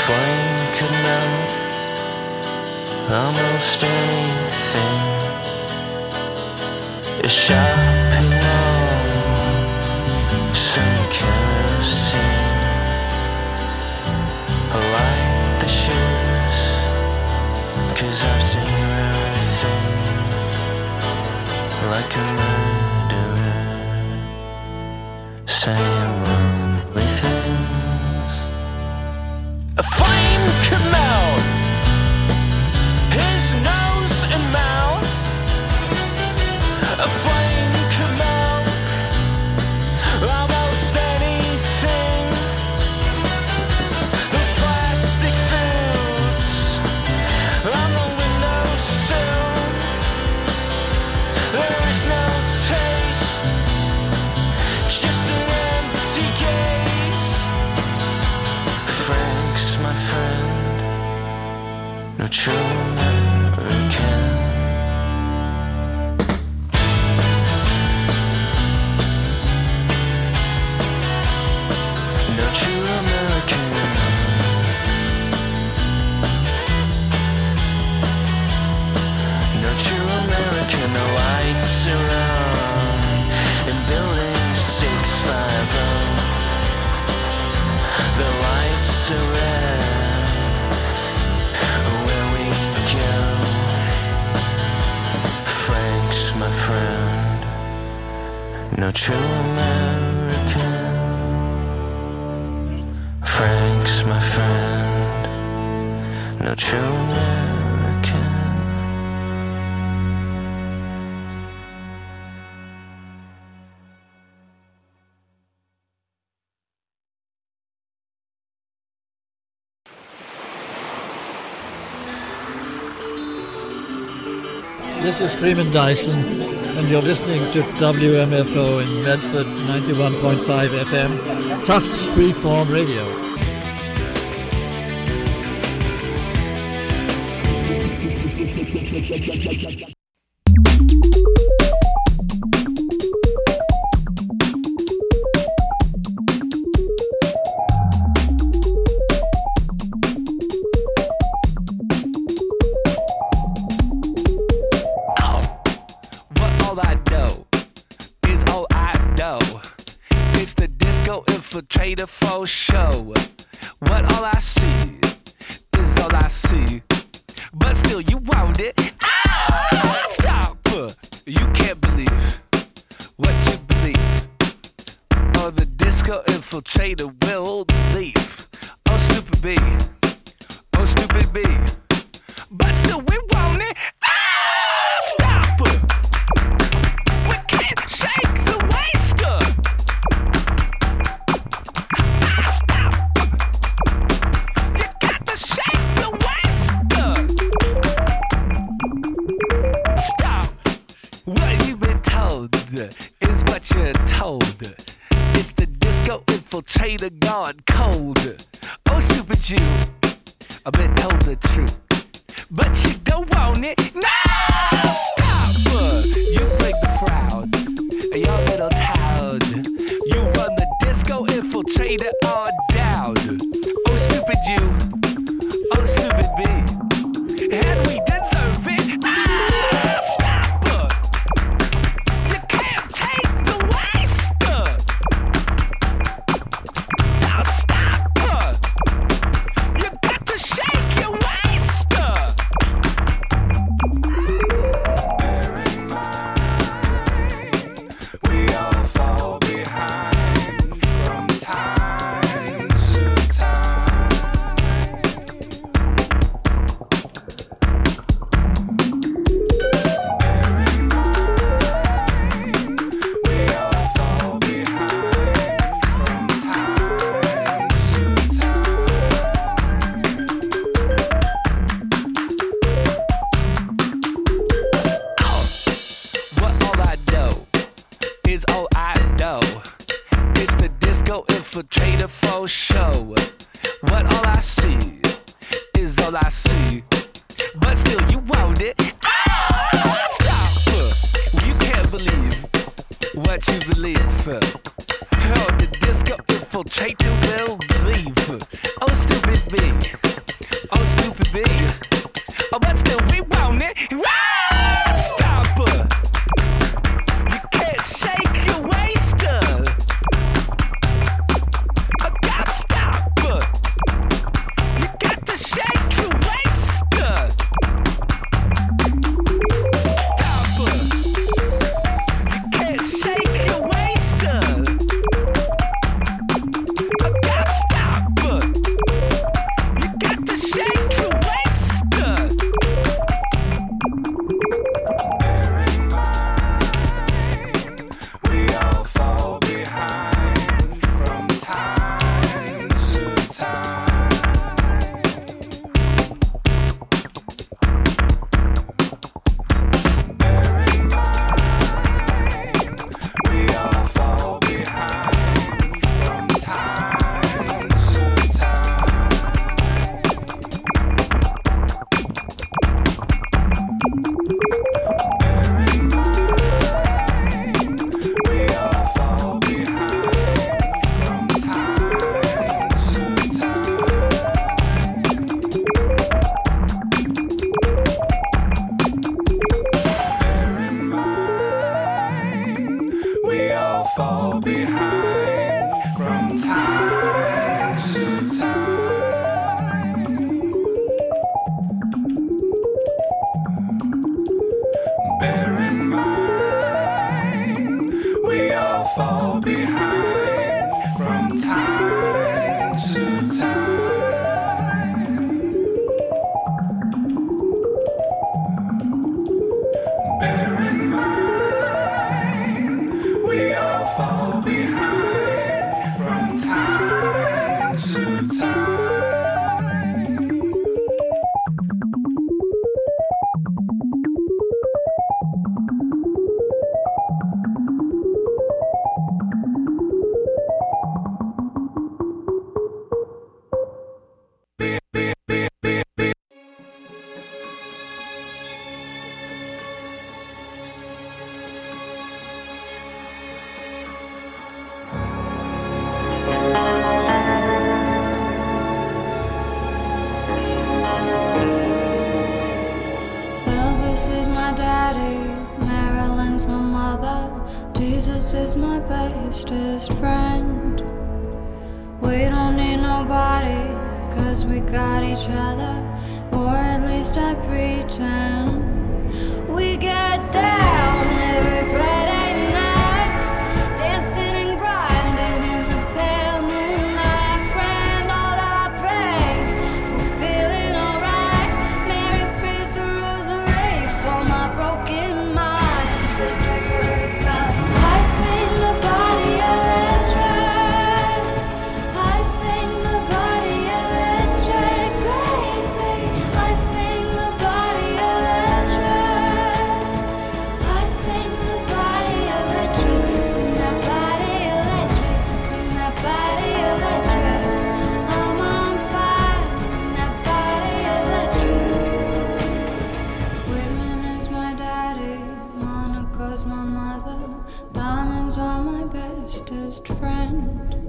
flame could melt almost anything. A shopping mall, some kerosene. I like the shoes, 'cause I've seen rare things, like a murderer saying lonely things. A flame could melt his nose and mouth. A flame could melt almost anything. Those plastic foods on the windowsill. There is no taste, just an empty gaze. Frank's my friend, no true American. No true American. No true American. The lights are on in building 650. The lights are red where we go. Frank's my friend, no true American. Frank's my friend, no true American. This is Freeman Dyson, and you're listening to WMFO in Medford 91.5 FM, Tufts Freeform Radio. Infiltrator for show. What all I see is all I see. But still you want it. Ah, stop. You can't believe what you believe. Oh, the disco infiltrator will leave. Oh, stupid B. Oh, stupid B. But still we want it. Ah, stop. We can't shake the waster. What you've been told is what you're told. It's the disco infiltrator gone cold. Oh, stupid you, I've been told the truth, but you don't want it. No, stop. You break the crowd, your little town. You run the disco infiltrator on down. Oh, stupid you, oh, stupid me, and we deserve it. Infiltrator for show. What all I see is all I see. But still you want it. Ah, stop. You can't believe what you believe. Oh, the disco infiltrator will leave. Oh, stupid me. fall behind from time to time. Bear in mind, we all fall behind from time to time. Elvis is my daddy, Marilyn's my mother, Jesus is my bestest friend. We don't need nobody, 'cause we got each other, or at least I pretend. We get down every Friday night, dancing and grinding in the pale moonlight. Grand Old I pray, we're feeling alright. Mary prays the rosary for my broken mind. Said don't worry about it. I sing the body electric, I sing the body electric, baby. I sing the body electric, I sing the body electric. Sing that body electric, sing that body electric. I'm on fire, sing that body electric. Whitman is my daddy, Monica's my mother, diamonds are my bestest friend.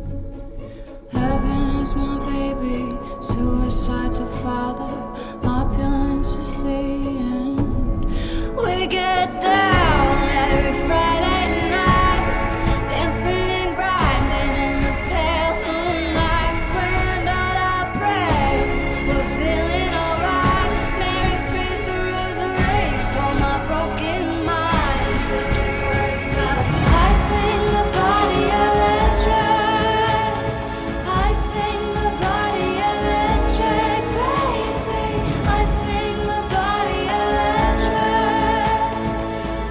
Heaven is my baby, suicide's a father, opulence is the end. We get down every Friday night, dancing and grinding in the pale moonlight. Grand Old I pray, we're feeling alright. Mary prays the rosary for my broken mind. Said don't worry about it. I sing the body electric, I sing the body electric, baby. I sing the body electric,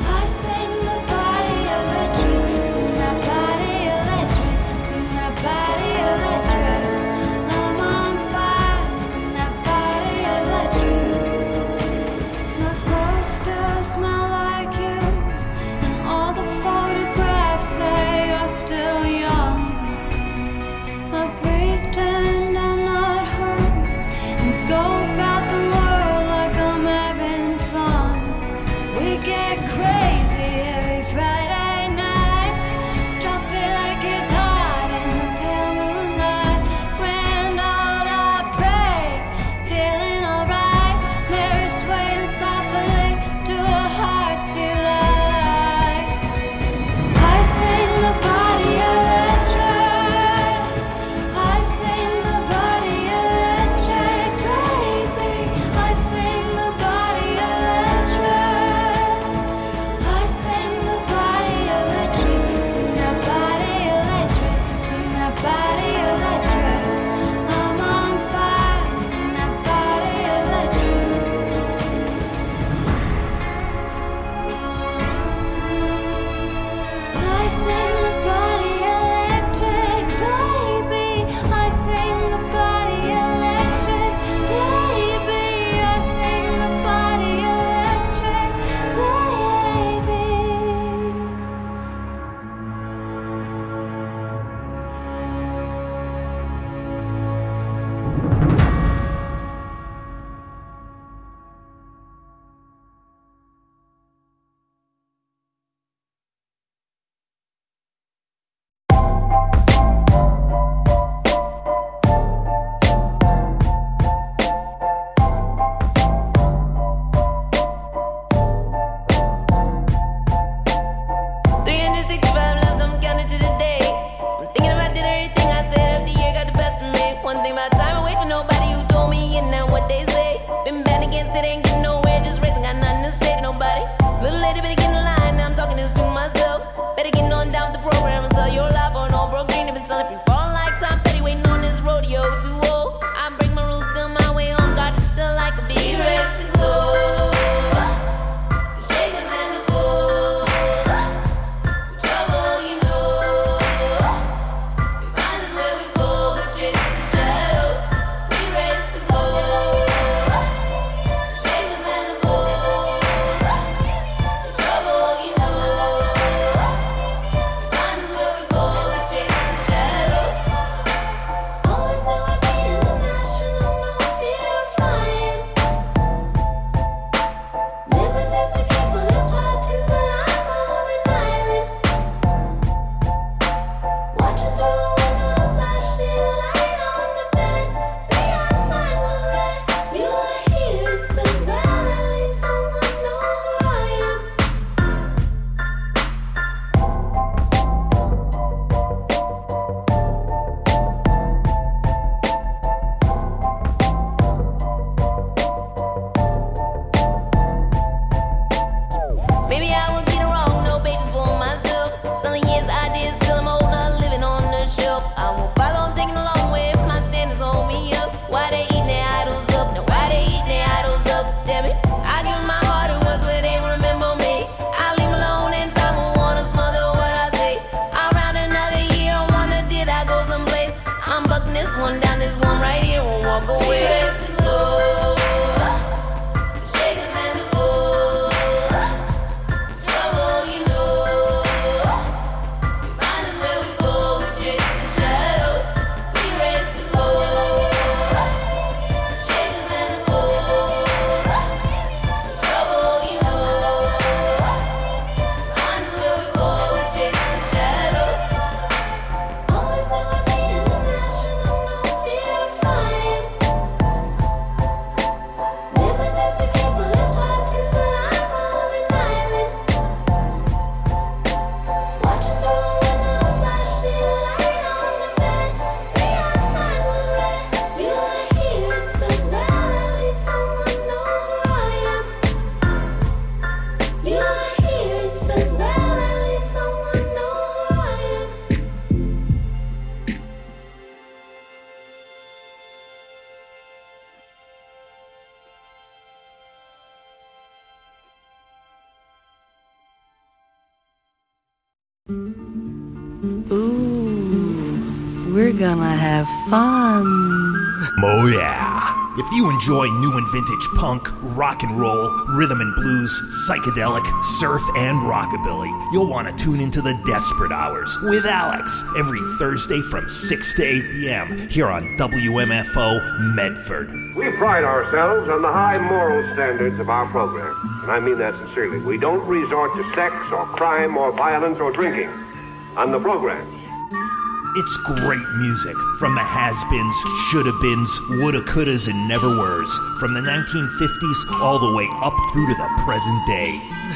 Ooh, we're gonna have fun. Oh yeah. If you enjoy new and vintage punk, rock and roll, rhythm and blues, psychedelic, surf, and rockabilly, you'll want to tune into the Desperate Hours with Alex every Thursday from 6 to 8 p.m. here on WMFO Medford. We pride ourselves on the high moral standards of our program, and I mean that sincerely. We don't resort to sex or crime or violence or drinking on the programs. It's great music from the has-beens, shoulda-beens, woulda-couldas, and never-weres, from the 1950s all the way up through to the present day.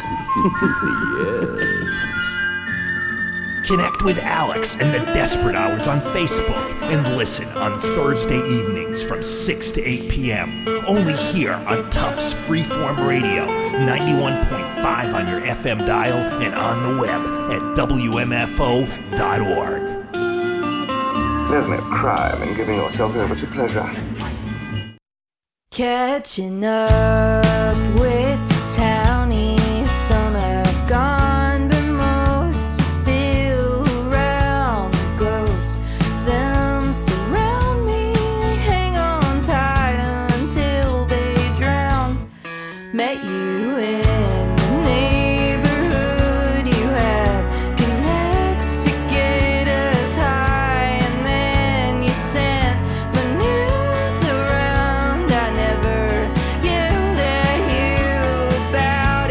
Yes. Connect with Alex and the Desperate Hours on Facebook and listen on Thursday evenings from 6 to 8 p.m. Only here on Tufts Freeform Radio, 91.5 on your FM dial and on the web at WMFO.org. There's no crime in giving yourself over to pleasure. Catching up with the townies, some have gone, but most are still around. The ghosts, them surround me, hang on tight until they drown. Met you in the neighborhood, you had connects to get us high. About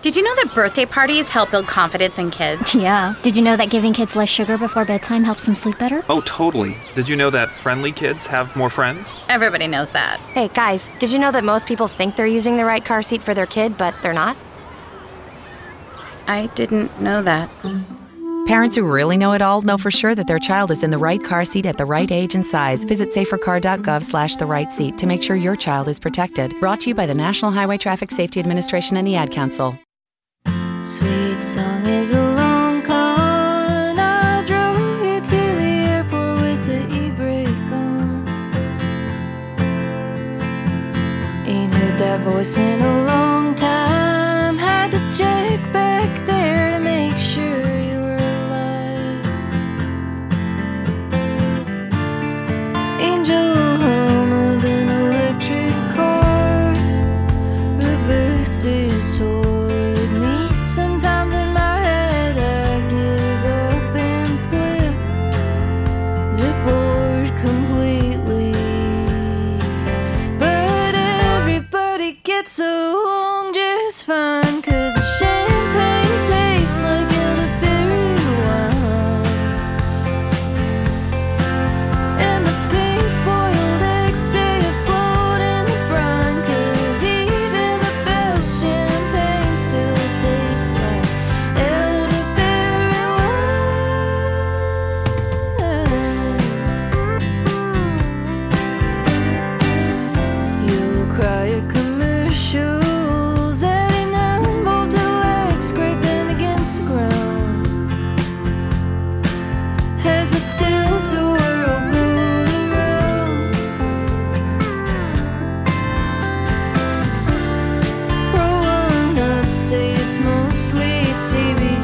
Did you know that birthday parties help build confidence in kids? Yeah. Did you know that giving kids less sugar before bedtime helps them sleep better? Oh, totally. Did you know that friendly kids have more friends? Everybody knows that. Hey, guys, did you know that most people think they're using the right car seat for their kid, but they're not? I didn't know that. Parents who really know it all know for sure that their child is in the right car seat at the right age and size. Visit safercar.gov/the right seat to make sure your child is protected. Brought to you by the National Highway Traffic Safety Administration and the Ad Council. Sweet song is a long con. I drove you to the airport with the e-brake on. Ain't heard that voice in a long time. Had to check back there to make sure you were alive. Angel hum of an electric car reverses toward me. Sometimes in my head I give up and flip the board completely. But everybody gets along just fine, 'cause the champagne tastes like elderberry wine, and the pink-boiled eggs stay afloat in the brine, 'cause even the best champagne still tastes like elderberry wine. You'll cry at commercials, 89-volt legs scraping against the ground as the tilt-a-whirl goes around. Roll on up, say it's mostly CBD.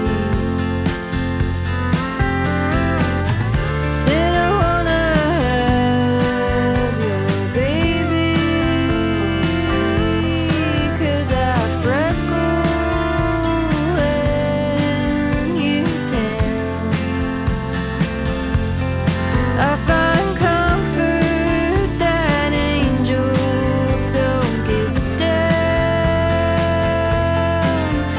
Said I wanna have your baby, 'cause I freckle and you tan. I find comfort that angels don't give a damn.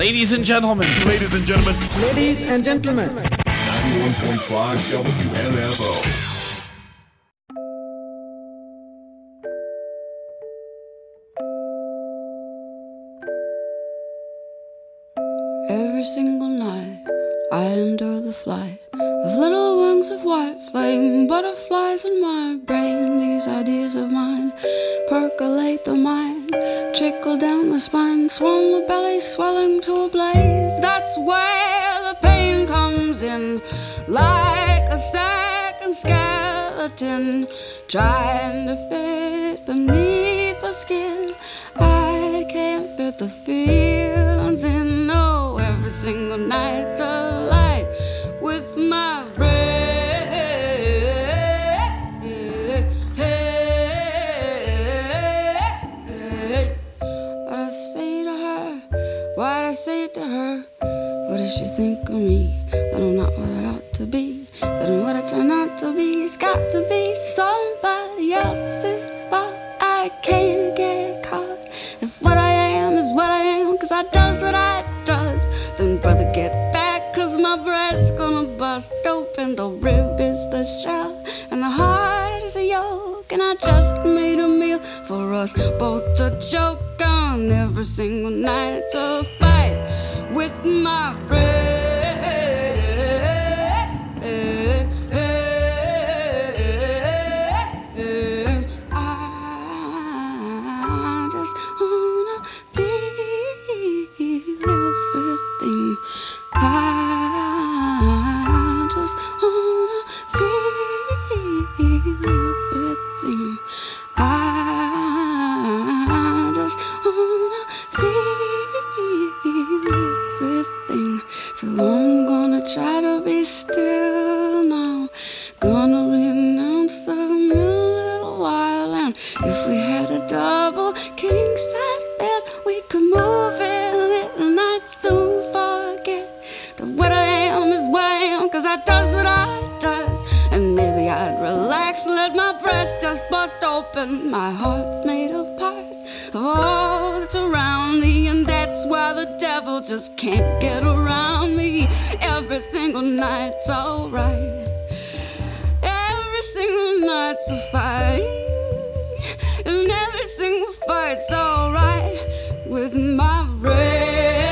Ladies and gentlemen. Ladies and gentlemen. Ladies and gentlemen. 91.5 WMFO. Every single night I endure the flight of little wings of white flame, butterflies in my brain. These ideas of mine percolate the mind, trickle down the spine, swirl the belly, swelling to a blaze. That's where the pain comes in, like a second skeleton trying to fit beneath the skin. I can't fit the feelings in. No, every single night's a light with my brain. What I say to her, what I say to her. What does she think of me? That I'm not what I ought to be, that I'm what I try not to be. It's got to be somebody else's fault. I can't get caught. If what I am is what I am, 'cause I does what I does, then brother get back, 'cause my breast's gonna bust open. The rib is the shell and the heart is a yolk, and I just made a meal for us both to choke on. Every single night it's a fight with my breath. I just wanna feel everything. I just wanna feel everything. I just wanna feel everything. So I'm gonna try to be still now. Gonna renounce the little while, and if we had a double king size bed, we could move in it, and I'd soon forget that what I am is what I am, 'cause I does what I does. And maybe I'd relax, let my breast just bust open. My heart's made of parts of all that's around me, and that's why the devil just can't get around me. Every single night's alright. Every single night's a fight, and every single fight's alright with my brain.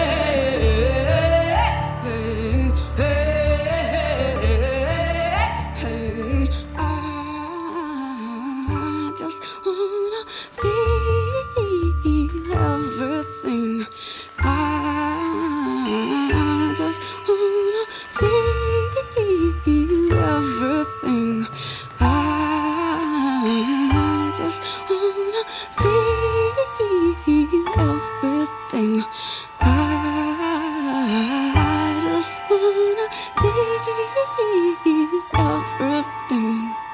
I just wanna feel everything. I just wanna feel everything. I just wanna feel everything. I just wanna feel everything.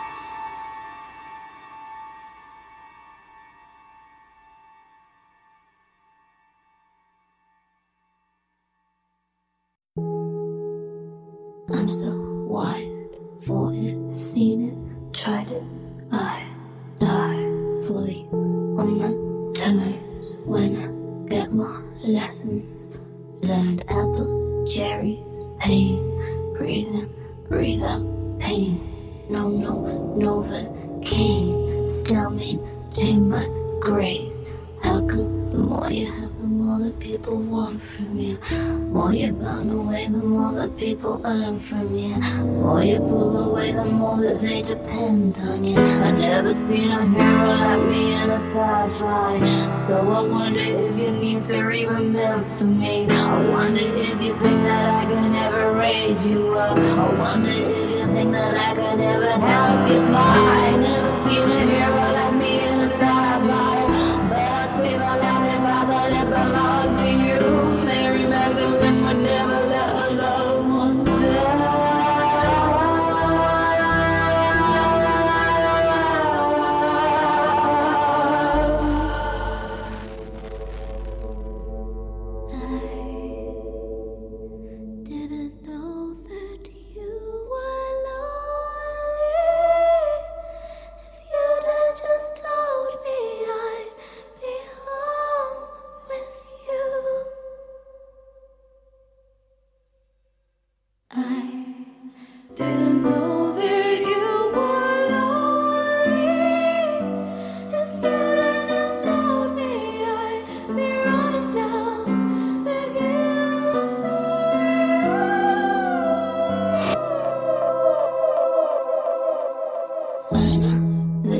I'm so wired for it, seen it, tried it. I die for you on my terms when I get my lessons. Learned apples, cherries, pain. Breathe in, breathe out, pain. No, Novocaine. Still maintain my grace. How come the more you have, the more that people want from you? More you burn away, the more that people earn from you. More you pull away, the more that they depend on you. I never seen a hero like me in a sci-fi, so I wonder if you need to remember me. I wonder if you think that I can ever raise you up. I wonder if you think that I can ever help you fly. I never seen a hero like me in a sci-fi, but I'd save a life if I thought it belonged to you. Mary Magdalene would never let her loved ones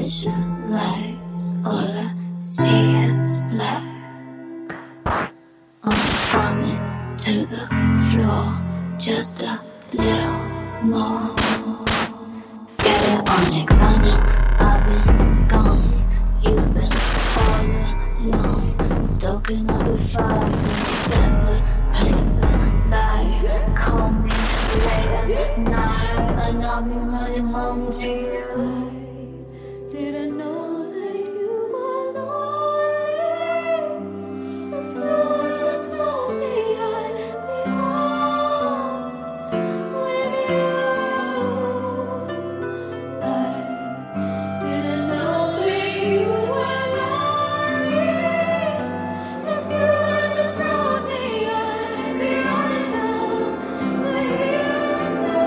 visualize. All I see is black. Almost running to the floor, just a little more. Get it on Exana, I've been gone. You've been all alone, stoking up the fire from the cellar. Place a light, call me late at night, and I'll be running home to you. Didn't know that you were lonely. If you had just told me I'd be home with you. I didn't know that you were lonely. If you had just told me I'd be running down the hills to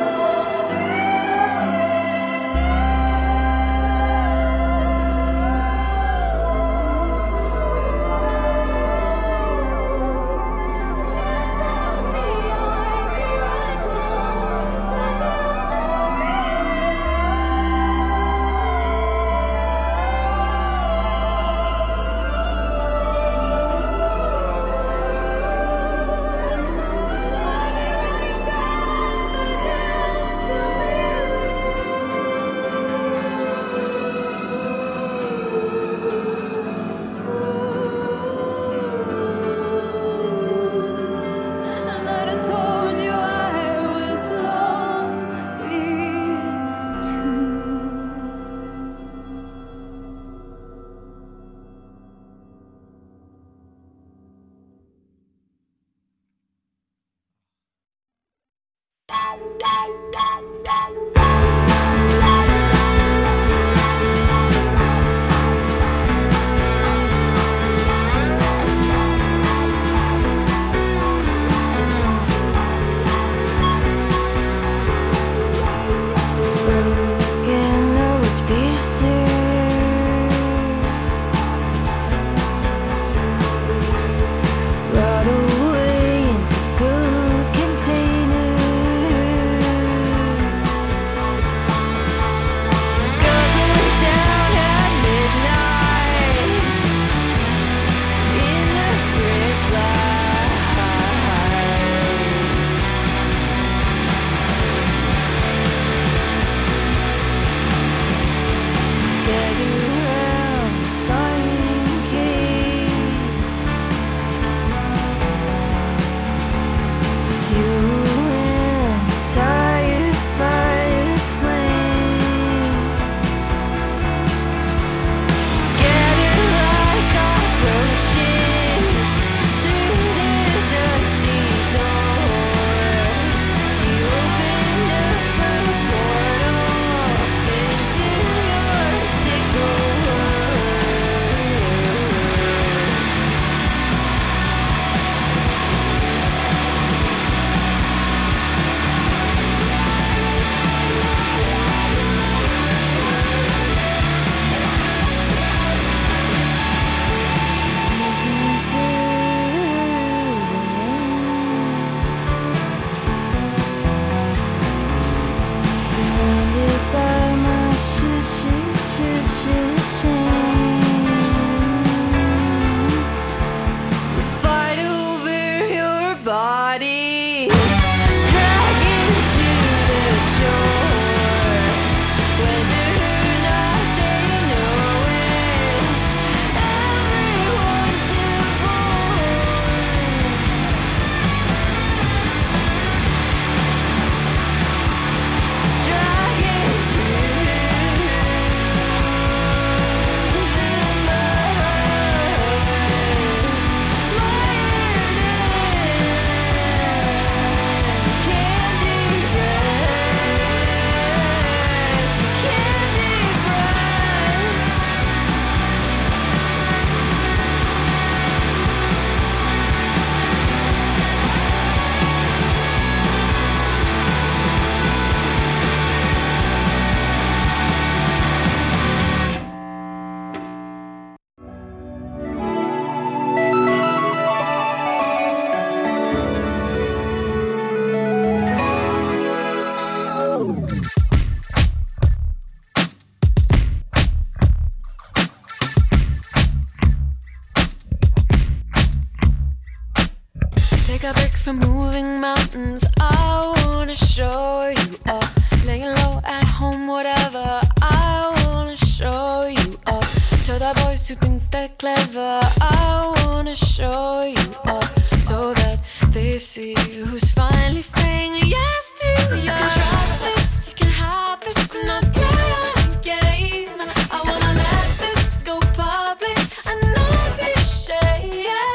Take a break from moving mountains. I wanna show you off. Laying low at home, whatever. I wanna show you off. To the boys who think they're clever, I wanna show you off, so that they see who's finally saying yes to you. You can trust this, you can have this, and not play a game. I wanna let this go public and not be ashamed.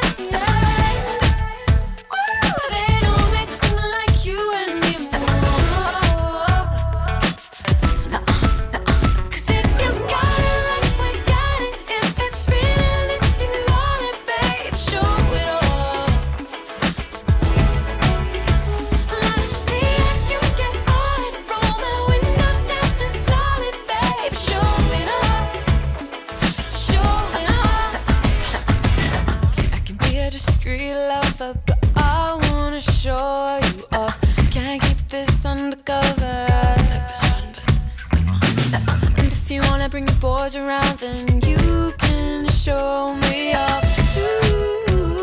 They don't make them like you anymore. Cause if you got it like we got it, if it's real, if you want it, babe, show it off. Let 'em see how you get on it. Roll my window down to flaunt it, babe, show it off. Show it off. See, I can be a discreet lover, but I wanna show you off. Can't keep this undercover. It's fun, but come on. And if you wanna bring your boys around, then you can show me off too.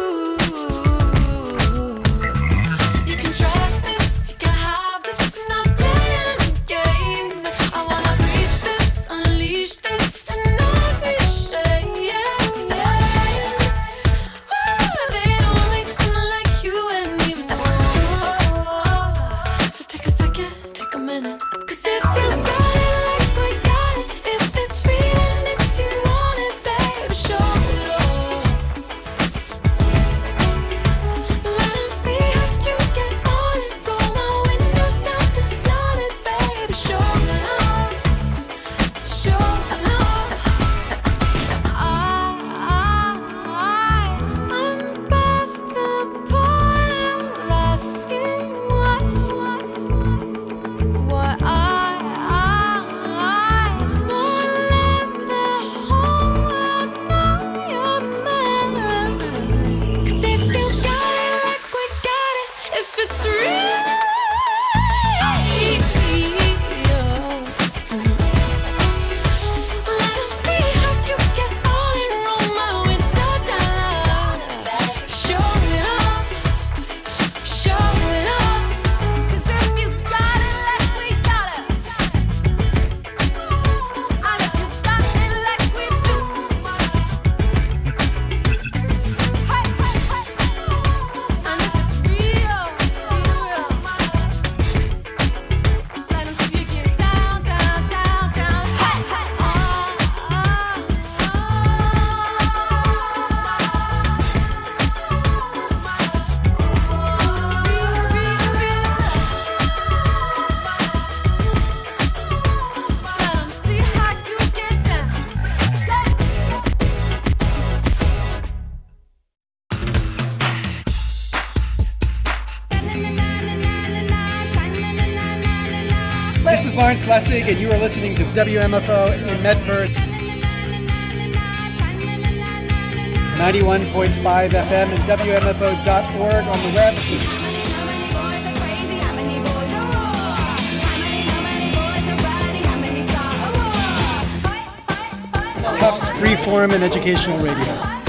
You can trust this, you can have this, and not playing a game. I wanna reach this, unleash this, and not be ashamed. They don't make them like you anymore. So take a second, take a minute. Cause if you got it like we got it, if it's real and if you want it, babe, show it off. Let 'em see how you get on it. Roll my window down to flaunt it, babe, show it off. Show it off. I'm past the point of asking what I won't let the whole world know you're mine. 'Cause if you got it like we got it, if it's real, let 'em see how you get on it. Roll my window down. Show it off. Show it off. 'Cause if you got it like we got it, and if you got it like we do, and if it's real, let 'em see you get down, down, down, down. This is Lawrence Lessig, and you are listening to WMFO in Medford. 91.5 FM and WMFO.org on the web. Tufts Freeform and Educational Radio.